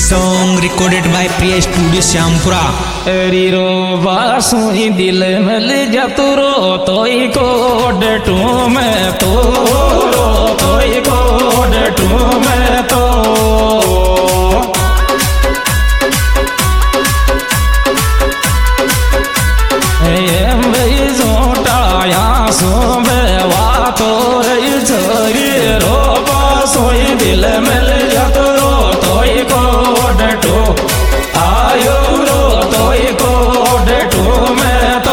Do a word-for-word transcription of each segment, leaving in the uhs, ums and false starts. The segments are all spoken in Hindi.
song recorded by Priya Studio Syampura. रीरो बासुई दिल मिल जा तू रो तोई कोड टू मैं तो रो तोई कोड टू मैं तो दिल मिल जा तो रो तोई कोड टू आयो रो तोई कोड टू मैं तो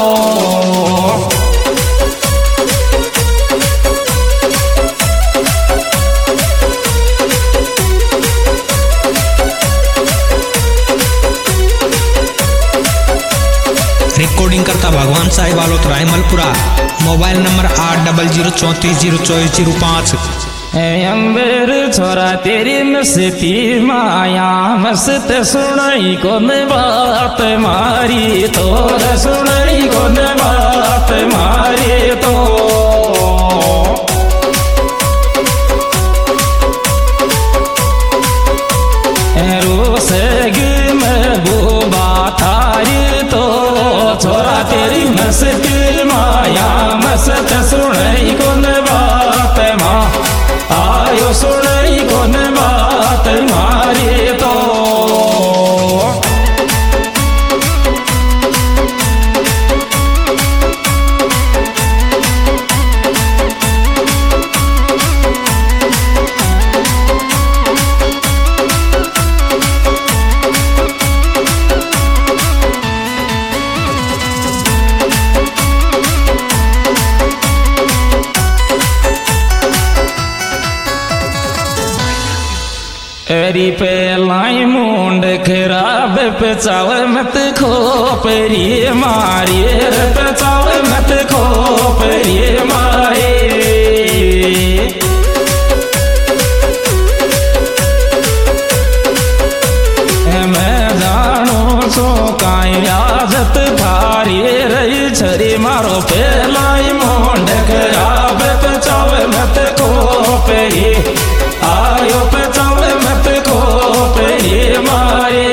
रिकॉर्डिंग करता भगवान साहिब आलोत रायमलपुरा। मोबाइल नंबर आठ डबल जीरो चौंतीस जीरो चौबीस जीरो पाँच। अंबर छोरा तेरी मस्ती माया मस्त सुनाई कौन बात मारी तो सुनाई कौन बात मारी तो रोसगी महबूबा थारी तो छोरा तेरी मस्ती माया मस्त सुनाई कौन बात माँ आयो सुनाई कौन बात मारी तो री पे लाई मुंड खराब पचाव मत खो परी मारी पचाव मत खो परी मारी मैं जानू सो काई आदत थारी रही छरी मारो पे लाई मुंड खराब पचाव मत खो परी आयो पचाव मत खो परी मारे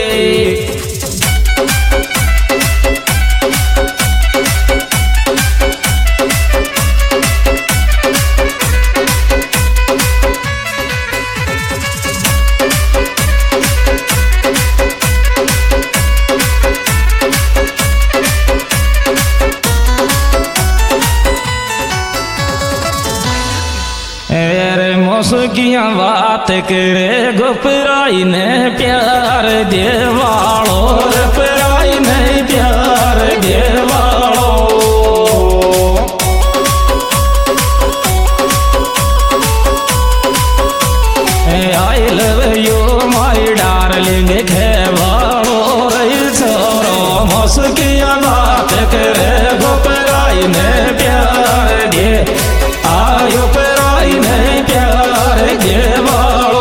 मुस्कियां बात करे गुपराई ने प्यार देवालो गुपराई ने प्यार देवालो I love you my darling खेवालो रही छोरो मुस्कियां बात करे गुपराई ने प्यार दे आयो पराई ने प्यार देवालो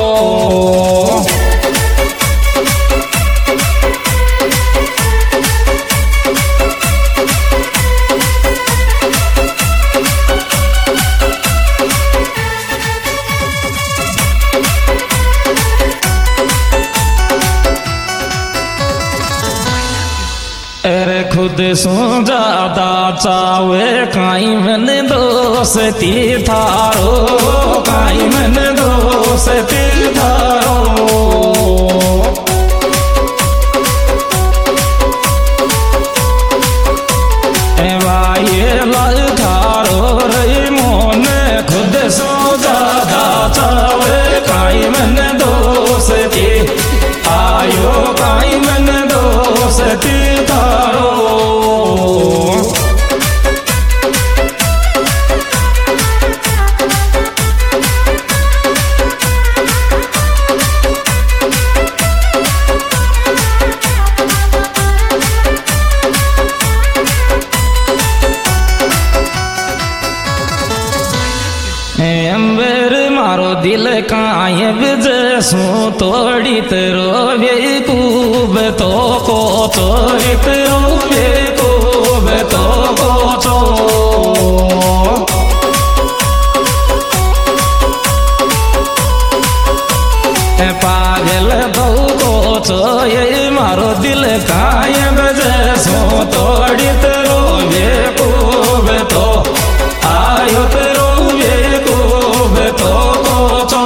अरे खुद सो ज्यादा चावे काई मन दोस्ती थारो काई मन दोस्ती थारो वाये लाल थारो रही मोन खुद सो ज्यादा चावे काई मन दोस्ती आयो काई मन दोस्ती थारो अंबर मारो दिल काये बिजसू तोड़ित रोवे कूब तो को तोड़ित रोवे कूब तो को चो पा लागल दो को चोय मारो दिल कायम जैसो तोड़ी तेरो वे को तो आयो तेरो वे को तो को चो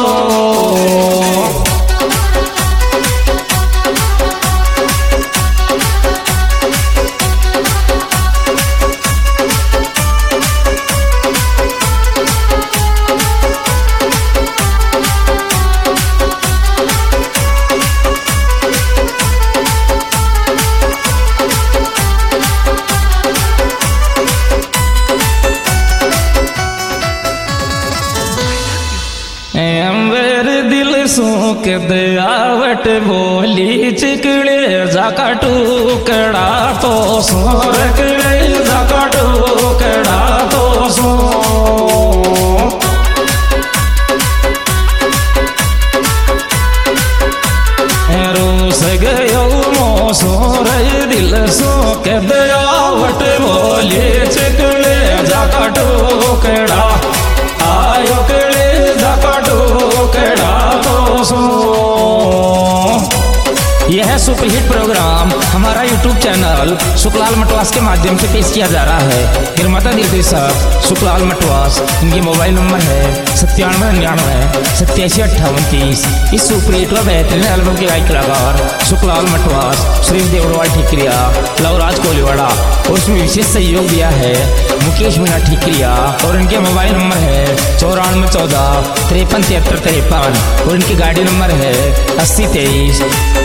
सूख दयावट बोली चिकड़े जाका टुकड़ा तो सोर कड़े जाका टुकड़ा तो सो रूस गयो मोसोर दिल सूख दयावट बोली चिकड़े जाका टुकड़ा आयो कड़े जाका टुकड़ा यह सुपरहिट प्रोग्राम हमारा यूट्यूब चैनल सुखलाल मटवास के माध्यम से पेश किया जा रहा है। निर्माता निर्देशक सुखलाल मटवास। इनके मोबाइल नंबर है सत्तानवे निन्यानवे सत्तासी अट्ठावन तीस। इस सुपरहिट व बेहतरीन एल्बम के गायक कलाकार सुखलाल मटवास, सुरेश देवड़वाल ठिकरिया, लवराज कोलीवाड़ा और उसमें विशेष सहयोग दिया है मुकेश मीणा ठिकरिया। और इनके मोबाइल नंबर है चौरानवे चौदह तिरपन तिहत्तर तिरपन और इनकी गाड़ी नंबर है अस्सी तेईस।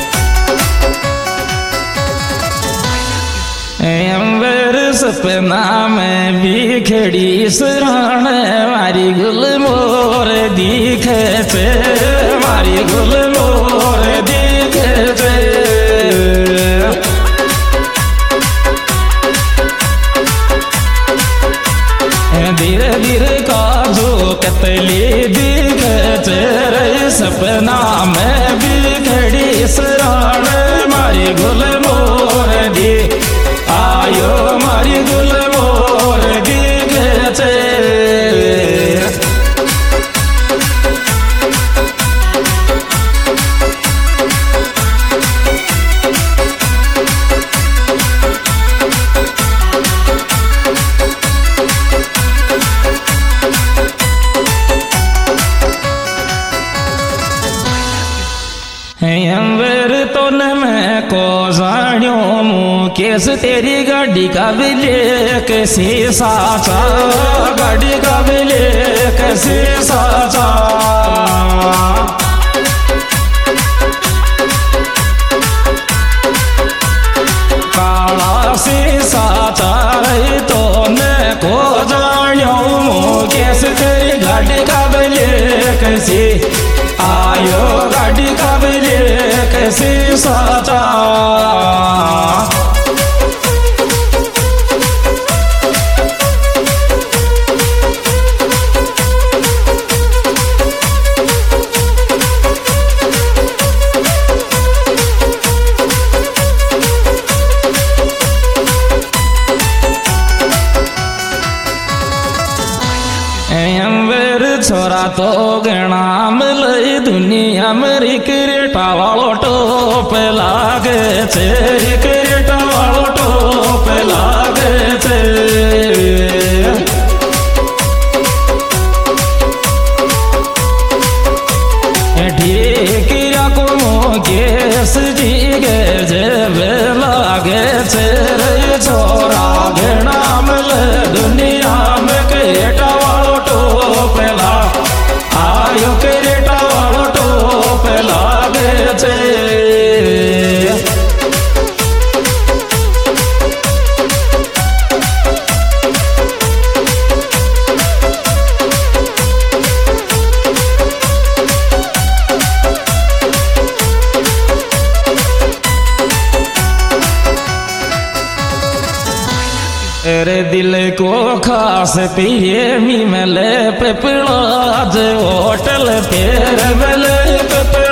अंबर सपना में भी खड़ी सुराण मारी गुल मोर दिखे चे मारी गुल मोर दिखे चे धीरे धीरे का जो कतली दिखे चे रे सपना में भी खड़ी सुराण मारी गुल मोर दी आयो मारी गुल मोर दिखे चे। अंबर तो न मैं को जानियो मुकेश तेरी गाड़ी का बिले कैसे साचा गाड़ी का बिले कैसे साचा काला से साचा रही तो न को जानियो मुकेश तेरी गाड़ी का बिले कैसे आयो गाड़ी का बिले कैसे साचा छोरा तो गणा मिल दुनिया में क्रिकेटा वालो टोप लागे छे क्रिकेटा वालो टोप लागे छे ठीक को मुकेश जी गे जेब लागे छे छोरा गणा मिल दुनिया में क्रिकेटा वालो टोप आयो क्रिकेटा वालो टोप लागे छे। तेरे दिल को खास पिए मी मले पे पिड़ा जे होटल पेर मले पे